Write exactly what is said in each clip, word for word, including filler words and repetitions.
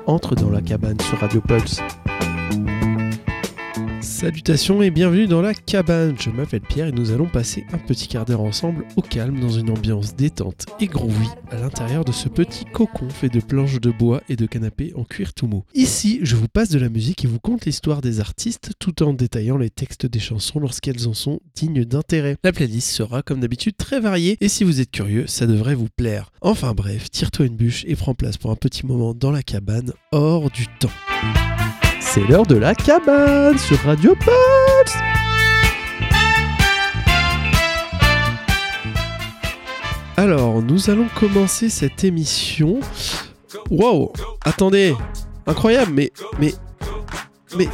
entre dans la cabane sur Radio Pulse. Salutations et bienvenue dans la cabane, je m'appelle Pierre et nous allons passer un petit quart d'heure ensemble au calme dans une ambiance détente et groovy à l'intérieur de ce petit cocon fait de planches de bois et de canapés en cuir tout mou. Ici, je vous passe de la musique et vous conte l'histoire des artistes tout en détaillant les textes des chansons lorsqu'elles en sont dignes d'intérêt. La playlist sera comme d'habitude très variée et si vous êtes curieux, ça devrait vous plaire. Enfin bref, tire-toi une bûche et prends place pour un petit moment dans la cabane hors du temps. C'est l'heure de la cabane sur Radio Pulse. Alors, nous allons commencer cette émission. Waouh, attendez, incroyable, mais, mais, mais,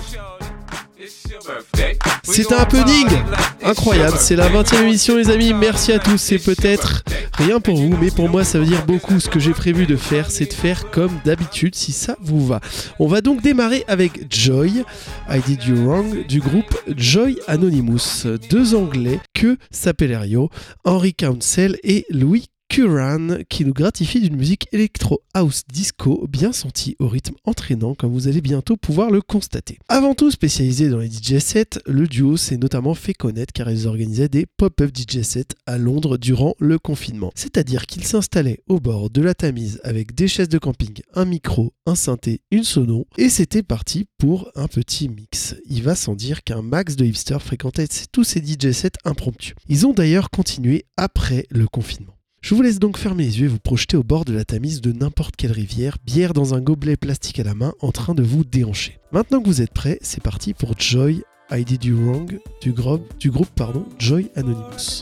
c'est un happening incroyable. C'est la vingtième émission, les amis. Merci à tous. C'est peut-être rien pour vous, mais pour moi, ça veut dire beaucoup. Ce que j'ai prévu de faire, c'est de faire comme d'habitude, si ça vous va. On va donc démarrer avec Joy, I Did You Wrong, du groupe Joy Anonymous. Deux Anglais, que Sapelerio, Henry Council et Louis Curran, qui nous gratifie d'une musique électro house disco bien sentie au rythme entraînant comme vous allez bientôt pouvoir le constater. Avant tout spécialisé dans les D J sets, le duo s'est notamment fait connaître car ils organisaient des pop-up D J sets à Londres durant le confinement. C'est-à-dire qu'ils s'installaient au bord de la Tamise avec des chaises de camping, un micro, un synthé, une sono et c'était parti pour un petit mix. Il va sans dire qu'un max de hipsters fréquentaient tous ces D J sets impromptus. Ils ont d'ailleurs continué après le confinement. Je vous laisse donc fermer les yeux et vous projeter au bord de la Tamise de n'importe quelle rivière, bière dans un gobelet plastique à la main en train de vous déhancher. Maintenant que vous êtes prêts, c'est parti pour Joy, I Did You Wrong du, gro- du groupe pardon, Joy Anonymous.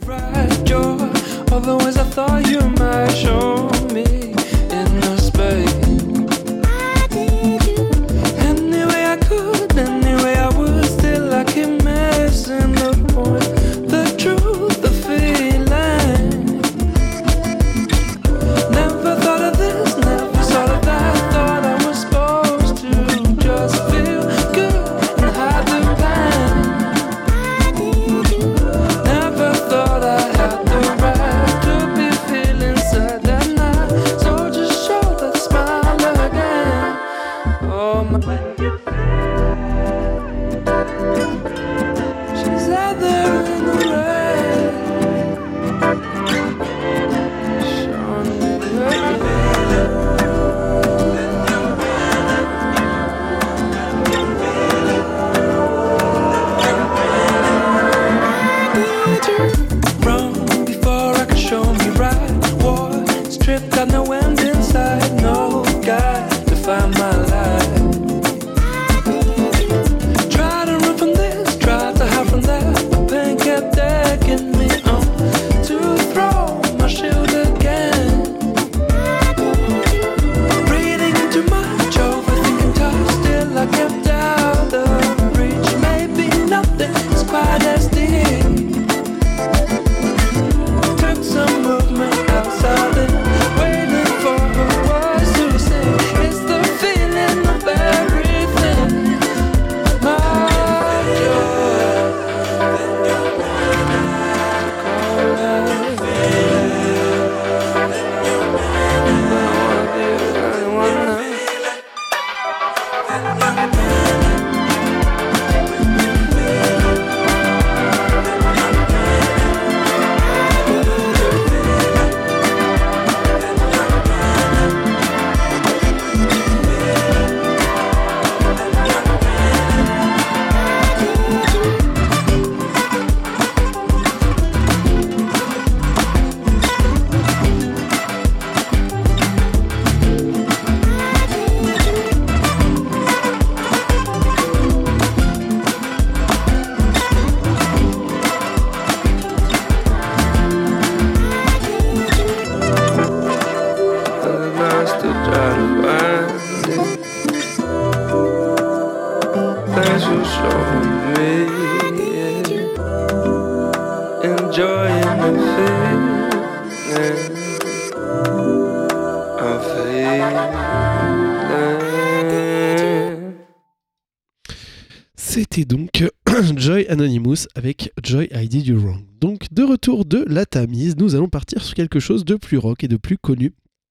C'était donc Joy Anonymous avec Joy I Did You Wrong. Donc de retour de la Tamise, nous allons partir sur quelque chose de plus rock et de plus connu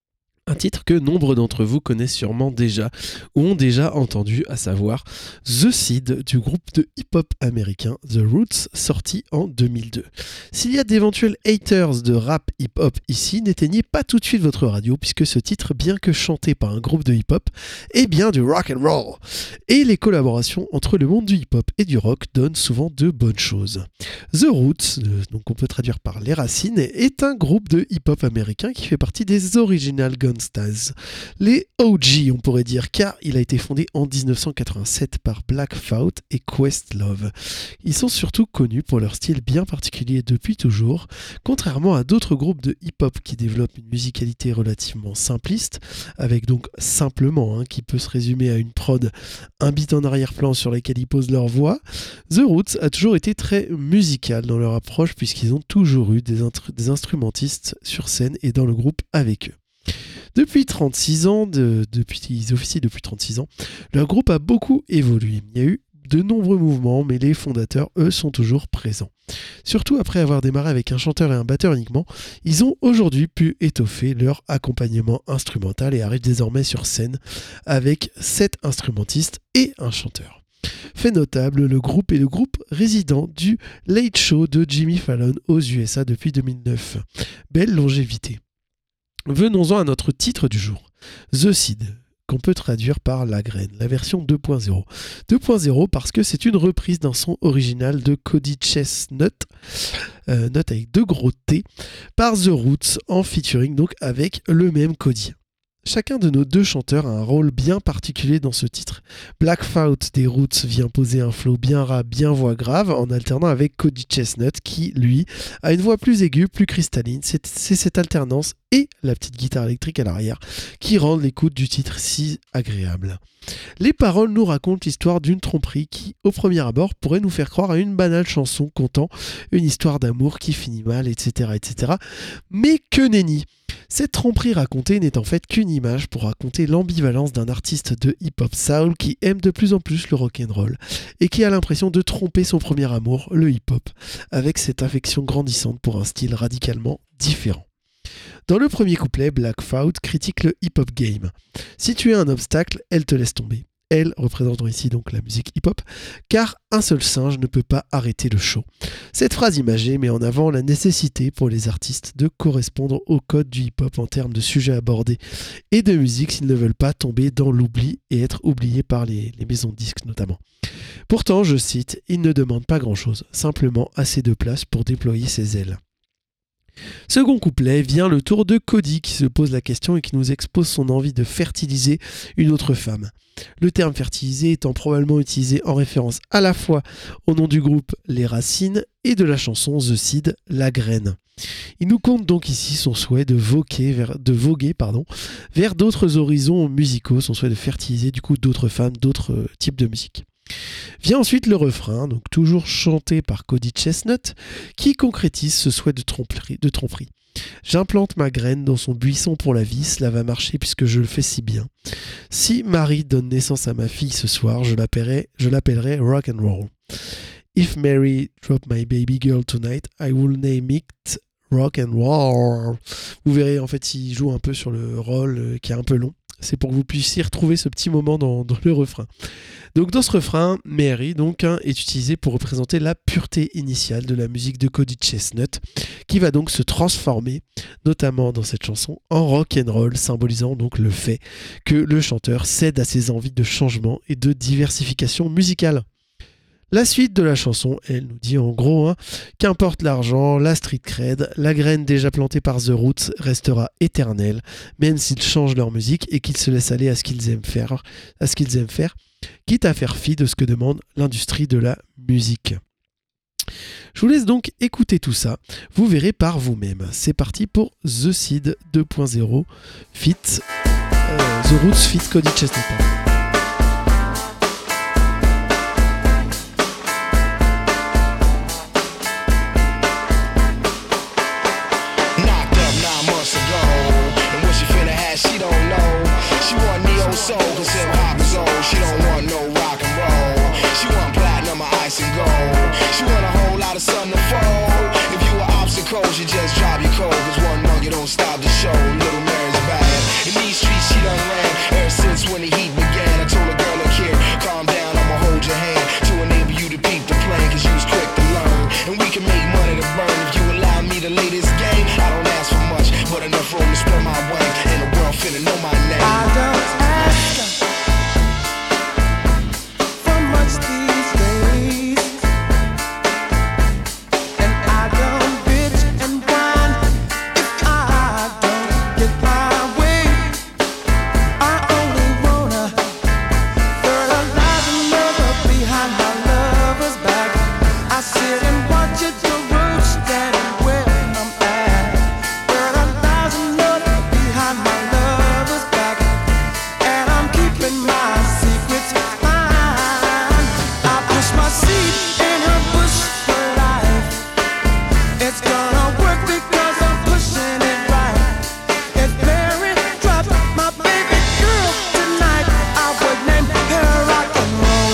Un titre que nombre d'entre vous connaissent sûrement déjà ou ont déjà entendu, à savoir The Seed du groupe de hip-hop américain The Roots, sorti en deux mille deux. S'il y a d'éventuels haters de rap hip-hop ici, n'éteignez pas tout de suite votre radio puisque ce titre, bien que chanté par un groupe de hip-hop, est bien du rock and roll. Et les collaborations entre le monde du hip-hop et du rock donnent souvent de bonnes choses. The Roots, donc on peut traduire par les racines, est un groupe de hip-hop américain qui fait partie des Original Gun Stars, les O G on pourrait dire, car il a été fondé en dix-neuf cent quatre-vingt-sept par Black Thought et Questlove. Ils sont surtout connus pour leur style bien particulier depuis toujours, contrairement à d'autres groupes de hip-hop qui développent une musicalité relativement simpliste, avec donc simplement, hein, qui peut se résumer à une prod, un beat en arrière-plan sur lequel ils posent leur voix. The Roots a toujours été très musical dans leur approche puisqu'ils ont toujours eu des, intr- des instrumentistes sur scène et dans le groupe avec eux. Depuis trente-six ans, de, depuis, ils officient depuis trente-six ans, leur groupe a beaucoup évolué. Il y a eu de nombreux mouvements, mais les fondateurs, eux, sont toujours présents. Surtout après avoir démarré avec un chanteur et un batteur uniquement, ils ont aujourd'hui pu étoffer leur accompagnement instrumental et arrivent désormais sur scène avec sept instrumentistes et un chanteur. Fait notable, le groupe est le groupe résident du Late Show de Jimmy Fallon aux U S A depuis deux mille neuf. Belle longévité. Venons-en à notre titre du jour, The Seed, qu'on peut traduire par La Graine, la version deux point zéro. deux point zéro parce que c'est une reprise d'un son original de Cody Chestnut, euh, note avec deux gros T, par The Roots en featuring donc avec le même Cody. Chacun de nos deux chanteurs a un rôle bien particulier dans ce titre. Black Thought des Roots vient poser un flow bien rap, bien voix grave, en alternant avec Cody Chestnut qui, lui, a une voix plus aiguë, plus cristalline. C'est, c'est cette alternance et la petite guitare électrique à l'arrière qui rendent l'écoute du titre si agréable. Les paroles nous racontent l'histoire d'une tromperie qui, au premier abord, pourrait nous faire croire à une banale chanson contant une histoire d'amour qui finit mal, et cetera, et cetera. Mais que nenni! Cette tromperie racontée n'est en fait qu'une image pour raconter l'ambivalence d'un artiste de hip-hop soul qui aime de plus en plus le rock'n'roll et qui a l'impression de tromper son premier amour, le hip-hop, avec cette affection grandissante pour un style radicalement différent. Dans le premier couplet, Black Thought critique le hip-hop game. Si tu es un obstacle, elle te laisse tomber. Elle représentant ici donc la musique hip-hop, car un seul singe ne peut pas arrêter le show. Cette phrase imagée met en avant la nécessité pour les artistes de correspondre au code du hip-hop en termes de sujets abordés et de musique s'ils ne veulent pas tomber dans l'oubli et être oubliés par les, les maisons de disques notamment. Pourtant, je cite, il ne demande pas grand-chose, simplement assez de place pour déployer ses ailes. Second couplet, vient le tour de Cody qui se pose la question et qui nous expose son envie de fertiliser une autre femme. Le terme fertiliser étant probablement utilisé en référence à la fois au nom du groupe Les Racines et de la chanson The Seed, La Graine. Il nous conte donc ici son souhait de voguer vers, de voguer, pardon, vers d'autres horizons musicaux, son souhait de fertiliser du coup d'autres femmes, d'autres euh, types de musique. Vient ensuite le refrain, donc toujours chanté par Cody Chestnut, qui concrétise ce souhait de tromperie. De tromperie. J'implante ma graine dans son buisson pour la vie, cela va marcher puisque je le fais si bien. Si Marie donne naissance à ma fille ce soir, je l'appellerai, je l'appellerai rock and roll. If Mary drop my baby girl tonight, I will name it rock and roll. Vous verrez en fait il joue un peu sur le roll euh, qui est un peu long. C'est pour que vous puissiez retrouver ce petit moment dans, dans le refrain. Donc dans ce refrain, Mary donc, hein, est utilisée pour représenter la pureté initiale de la musique de Cody Chestnut, qui va donc se transformer, notamment dans cette chanson, en rock'n'roll, symbolisant donc le fait que le chanteur cède à ses envies de changement et de diversification musicale. La suite de la chanson, elle nous dit en gros, hein, qu'importe l'argent, la street cred, la graine déjà plantée par The Roots restera éternelle, même s'ils changent leur musique et qu'ils se laissent aller à ce qu'ils aiment faire, à ce qu'ils aiment faire, quitte à faire fi de ce que demande l'industrie de la musique. Je vous laisse donc écouter tout ça, vous verrez par vous-même. C'est parti pour The Seed deux point zéro, fit, euh, The Roots fit Cody Chestnut. Soul, cause hip hop is old. She don't want no rock and roll. She want platinum or ice and gold. She want a whole lot of sun to fold. If you were obstacles, you just drop your cold. Cause one monkey don't stop the show. Little Mary's bad. the latest game. I don't ask for much, but enough room to spread my wings. And the world finna know my name. I don't ask for much these days, and I don't bitch and whine if I don't get my way. I only wanna fertilize another behind my lover's back. I sit and watch it grow, standing where I'm at. Fertilize another behind my lover's back, and I'm keeping my secrets fine. I push my seed in her bush for life. It's gonna work because I'm pushing it right. If Mary dropped my baby girl tonight, I would name her rock and roll.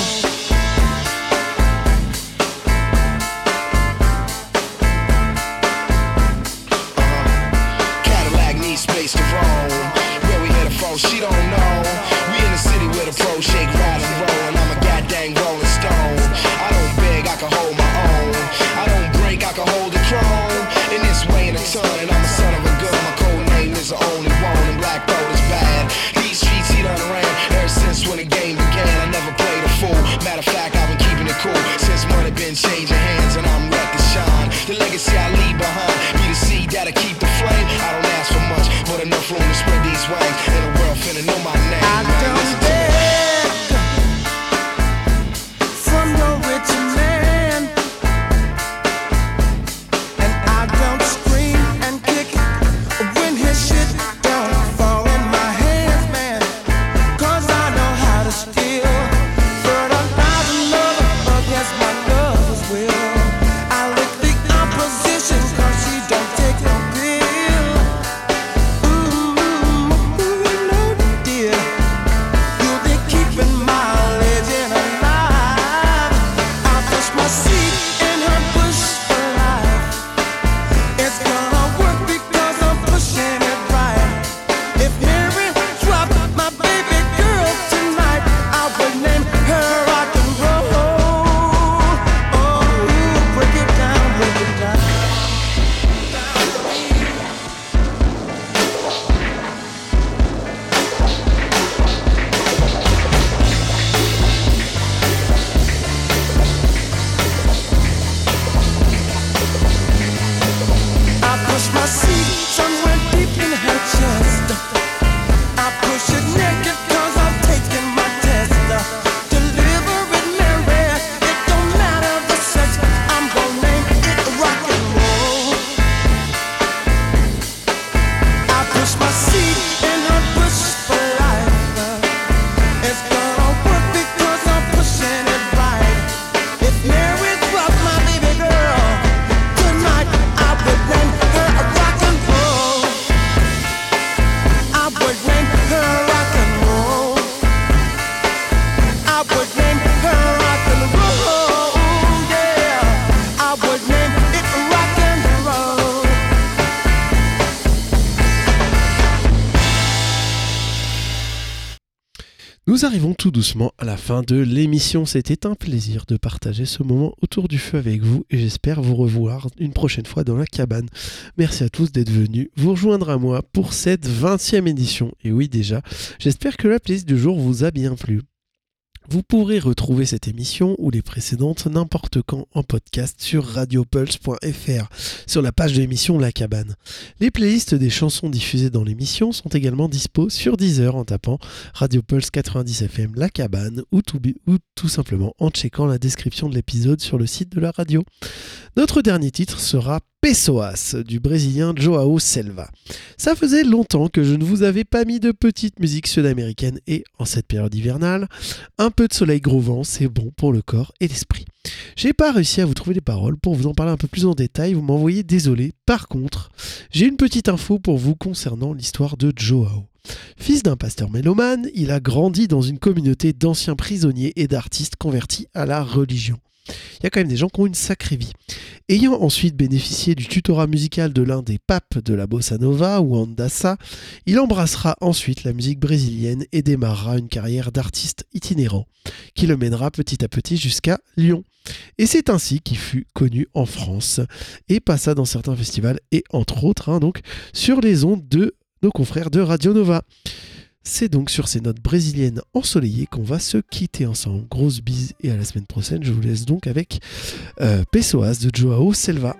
Cadillac needs space to roam. Where we headed from, she don't know. We in the city with a pro shake, ride and roll, and I'm a goddamn rolling stone. I don't beg, I can hold my own. I don't break, I can hold the throne. In this way in a ton, and I'm a son of a gun. My code name is the only one, and black gold is bad. These streets he done ran ever since when the game began. I never played a fool. Matter of fact, I've been keeping it cool since money been changing hands, and I'm ready to shine. The legacy I leave behind be the seed that'll keep the flame. I don't ask for much, but enough room to spread these wings. And the world finna know my name. I Man, don't listen to me. beg from no rich man, and I don't scream and kick when his shit don't fall in my hands, man. 'Cause I know how to steal, fertilize another against my lover's will. I lick the opposition 'cause she don't take no pill. Ooh, ooh, no dear, you'll be keeping my legend alive. I push my seed in her bush for life. It's gonna work because I'm pushing it right. If Mary dropped my baby girl tonight, I would name her rock and roll. Oh, break it down, break it down. I push my seed somewhere deep in her chest. I push it naked 'cause I'm taking my test. Deliver it, Mary, it don't matter the sex. I'm gonna name it rock and roll. I push my seed in her bush for life. It's gonna work because I'm pushing it right. If Mary dropped my baby girl tonight, I would name her rock and roll. I would name her rock and roll. I would name her rock and roll. Yeah, I would name it rock and roll. Nous arrivons tout doucement à la fin de l'émission. C'était un plaisir de partager ce moment autour du feu avec vous et j'espère vous revoir une prochaine fois dans la cabane. Merci à tous d'être venus vous rejoindre à moi pour cette vingtième édition. Et oui déjà, j'espère que la playlist du jour vous a bien plu. Vous pourrez retrouver cette émission ou les précédentes n'importe quand en podcast sur radiopulse point f r, sur la page de l'émission La Cabane. Les playlists des chansons diffusées dans l'émission sont également dispo sur Deezer en tapant Radiopulse quatre-vingt-dix F M La Cabane ou tout, ou tout simplement en checkant la description de l'épisode sur le site de la radio. Notre dernier titre sera Pessoas du brésilien Joao Selva. Ça faisait longtemps que je ne vous avais pas mis de petite musique sud-américaine et, en cette période hivernale, un peu de soleil gros vent, c'est bon pour le corps et l'esprit. J'ai pas réussi à vous trouver les paroles, pour vous en parler un peu plus en détail, vous m'envoyez désolé. Par contre, j'ai une petite info pour vous concernant l'histoire de Joao. Fils d'un pasteur mélomane, il a grandi dans une communauté d'anciens prisonniers et d'artistes convertis à la religion. Il y a quand même des gens qui ont une sacrée vie. Ayant ensuite bénéficié du tutorat musical de l'un des papes de la bossa nova, Wanda Sa, il embrassera ensuite la musique brésilienne et démarrera une carrière d'artiste itinérant qui le mènera petit à petit jusqu'à Lyon. Et c'est ainsi qu'il fut connu en France et passa dans certains festivals et entre autres hein, donc, sur les ondes de nos confrères de Radio Nova. C'est donc sur ces notes brésiliennes ensoleillées qu'on va se quitter ensemble. Grosse bise et à la semaine prochaine. Je vous laisse donc avec euh, Pessoas de Joao Selva.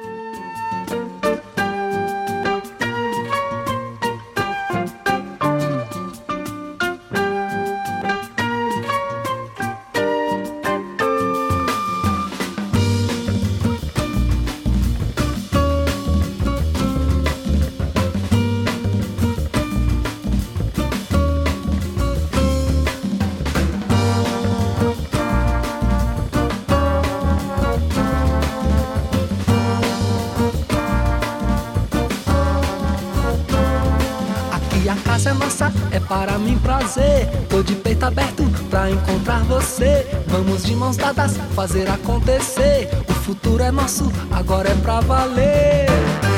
casa é nossa, é para mim prazer. Tô de peito aberto pra encontrar você. Vamos de mãos dadas fazer acontecer. O futuro é nosso, agora é pra valer.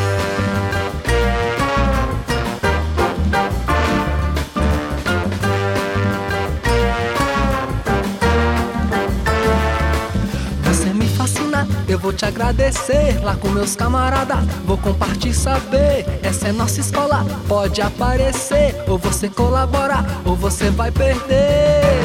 Você me fascina, eu vou te agradecer. Lá com meus camaradas, vou compartilhar saber. Essa é nossa escola, pode aparecer. Ou você colabora, ou você vai perder.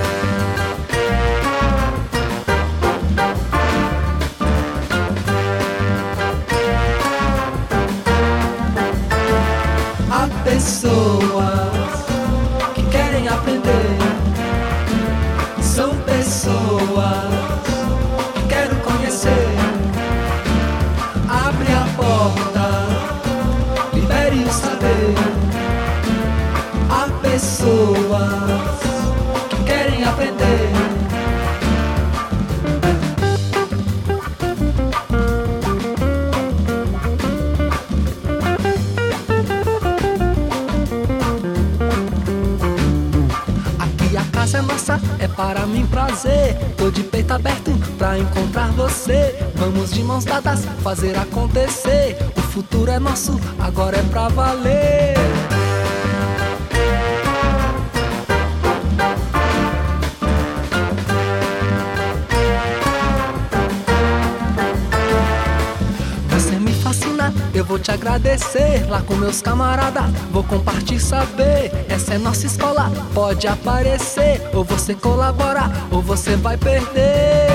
Há pessoas que querem aprender. São pessoas que quero conhecer. Abre a porta, libere o saber. Há pessoas que querem aprender. Aqui a casa é nossa, é para mim prazer. Tô de peito aberto pra encontrar você. Vamos de mãos dadas fazer acontecer. O futuro é nosso, agora é pra valer. Você me fascina, eu vou te agradecer. Lá com meus camaradas, vou compartilhar saber. Essa é nossa escola, pode aparecer. Ou você colabora, ou você vai perder.